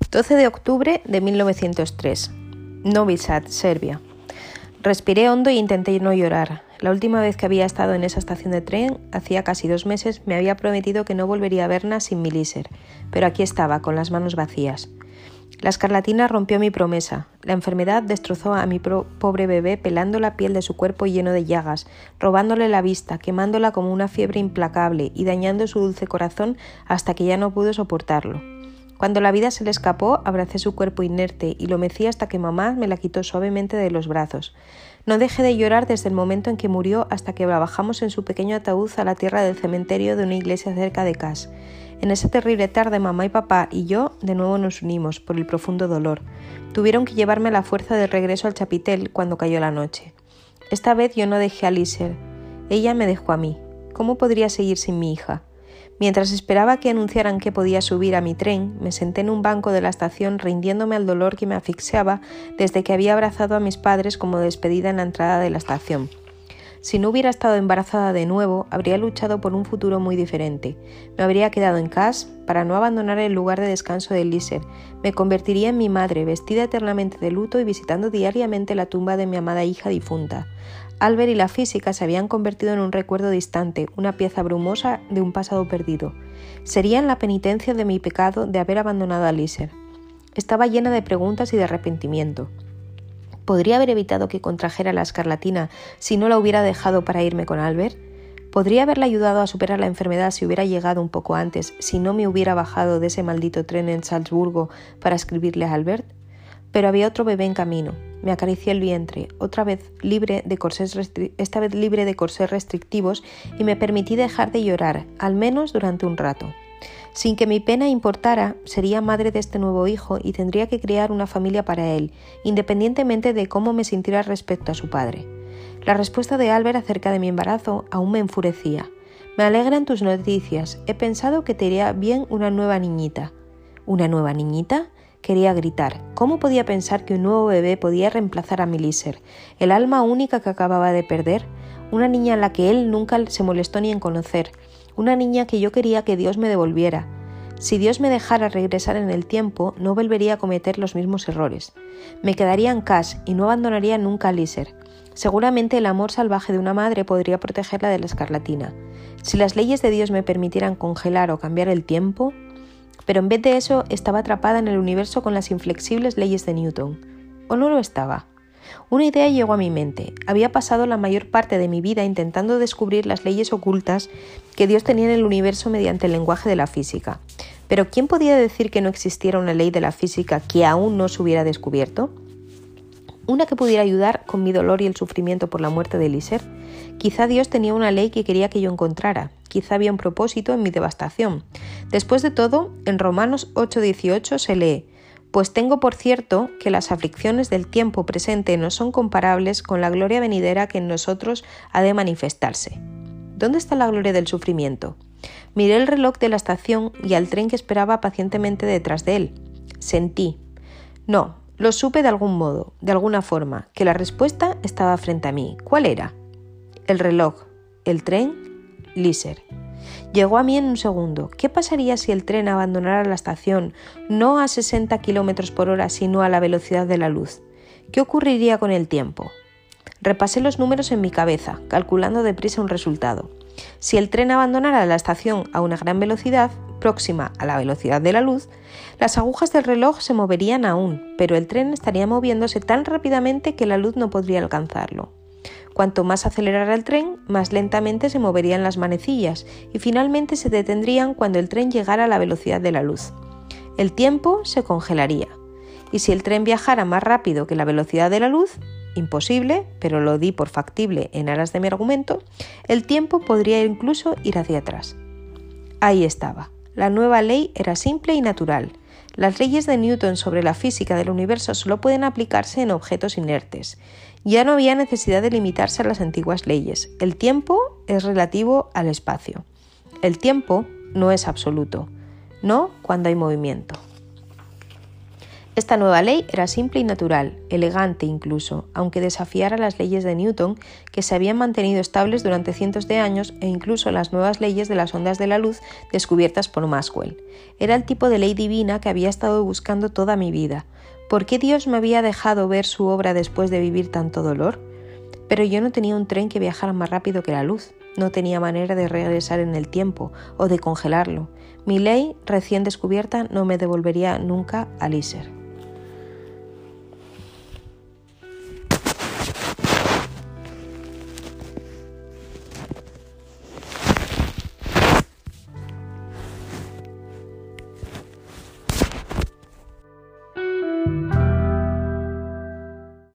12 de octubre de 1903. Novi Sad, Serbia. Respiré hondo e intenté no llorar. La última vez que había estado en esa estación de tren, hacía casi 2 meses, me había prometido que no volvería a verla sin mi Líser, pero aquí estaba, con las manos vacías. La escarlatina rompió mi promesa. La enfermedad destrozó a mi pobre bebé pelando la piel de su cuerpo lleno de llagas, robándole la vista, quemándola como una fiebre implacable y dañando su dulce corazón hasta que ya no pudo soportarlo. Cuando la vida se le escapó, abracé su cuerpo inerte y lo mecí hasta que mamá me la quitó suavemente de los brazos. No dejé de llorar desde el momento en que murió hasta que la bajamos en su pequeño ataúd a la tierra del cementerio de una iglesia cerca de Kas. En esa terrible tarde, mamá y papá y yo de nuevo nos unimos por el profundo dolor. Tuvieron que llevarme a la fuerza de regreso al chapitel cuando cayó la noche. Esta vez yo no dejé a Líser. Ella me dejó a mí. ¿Cómo podría seguir sin mi hija? Mientras esperaba que anunciaran que podía subir a mi tren, me senté en un banco de la estación rindiéndome al dolor que me asfixiaba desde que había abrazado a mis padres como despedida en la entrada de la estación. Si no hubiera estado embarazada de nuevo, habría luchado por un futuro muy diferente. Me habría quedado en Kas para no abandonar el lugar de descanso de Líser. Me convertiría en mi madre, vestida eternamente de luto y visitando diariamente la tumba de mi amada hija difunta. Albert y la física se habían convertido en un recuerdo distante, una pieza brumosa de un pasado perdido. Serían la penitencia de mi pecado de haber abandonado a Líser. Estaba llena de preguntas y de arrepentimiento. ¿Podría haber evitado que contrajera la escarlatina si no la hubiera dejado para irme con Albert? ¿Podría haberle ayudado a superar la enfermedad si hubiera llegado un poco antes, si no me hubiera bajado de ese maldito tren en Salzburgo para escribirle a Albert? Pero había otro bebé en camino. Me acaricié el vientre, esta vez libre de corsés restrictivos, y me permití dejar de llorar, al menos durante un rato. Sin que mi pena importara, sería madre de este nuevo hijo y tendría que crear una familia para él, independientemente de cómo me sintiera respecto a su padre. La respuesta de Albert acerca de mi embarazo aún me enfurecía. Me alegran tus noticias. He pensado que te iría bien una nueva niñita. ¿Una nueva niñita? Quería gritar. ¿Cómo podía pensar que un nuevo bebé podía reemplazar a mi Líser, el alma única que acababa de perder? Una niña a la que él nunca se molestó ni en conocer. Una niña que yo quería que Dios me devolviera. Si Dios me dejara regresar en el tiempo, no volvería a cometer los mismos errores. Me quedaría en Kas y no abandonaría nunca a Líser. Seguramente el amor salvaje de una madre podría protegerla de la escarlatina. Si las leyes de Dios me permitieran congelar o cambiar el tiempo... Pero en vez de eso, estaba atrapada en el universo con las inflexibles leyes de Newton. ¿O no lo estaba? Una idea llegó a mi mente. Había pasado la mayor parte de mi vida intentando descubrir las leyes ocultas que Dios tenía en el universo mediante el lenguaje de la física. Pero ¿quién podía decir que no existiera una ley de la física que aún no se hubiera descubierto? Una que pudiera ayudar con mi dolor y el sufrimiento por la muerte de Líser. Quizá Dios tenía una ley que quería que yo encontrara. Quizá había un propósito en mi devastación. Después de todo, en Romanos 8:18 se lee: «Pues tengo por cierto que las aflicciones del tiempo presente no son comparables con la gloria venidera que en nosotros ha de manifestarse». ¿Dónde está la gloria del sufrimiento? Miré el reloj de la estación y al tren que esperaba pacientemente detrás de él. Sentí. No, lo supe de algún modo, de alguna forma, que la respuesta estaba frente a mí. ¿Cuál era? El reloj, el tren, Líser. Llegó a mí en un segundo. ¿Qué pasaría si el tren abandonara la estación no a 60 km por hora, sino a la velocidad de la luz? ¿Qué ocurriría con el tiempo? Repasé los números en mi cabeza, calculando deprisa un resultado. Si el tren abandonara la estación a una gran velocidad, próxima a la velocidad de la luz, las agujas del reloj se moverían aún, pero el tren estaría moviéndose tan rápidamente que la luz no podría alcanzarlo. Cuanto más acelerara el tren, más lentamente se moverían las manecillas y finalmente se detendrían cuando el tren llegara a la velocidad de la luz. El tiempo se congelaría. Y si el tren viajara más rápido que la velocidad de la luz, imposible, pero lo di por factible en aras de mi argumento, el tiempo podría incluso ir hacia atrás. Ahí estaba. La nueva ley era simple y natural. Las leyes de Newton sobre la física del universo solo pueden aplicarse en objetos inertes. Ya no había necesidad de limitarse a las antiguas leyes. El tiempo es relativo al espacio. El tiempo no es absoluto, no cuando hay movimiento. Esta nueva ley era simple y natural, elegante incluso, aunque desafiara las leyes de Newton, que se habían mantenido estables durante cientos de años, e incluso las nuevas leyes de las ondas de la luz descubiertas por Maxwell. Era el tipo de ley divina que había estado buscando toda mi vida. ¿Por qué Dios me había dejado ver su obra después de vivir tanto dolor? Pero yo no tenía un tren que viajara más rápido que la luz. No tenía manera de regresar en el tiempo o de congelarlo. Mi ley, recién descubierta, no me devolvería nunca a Líser.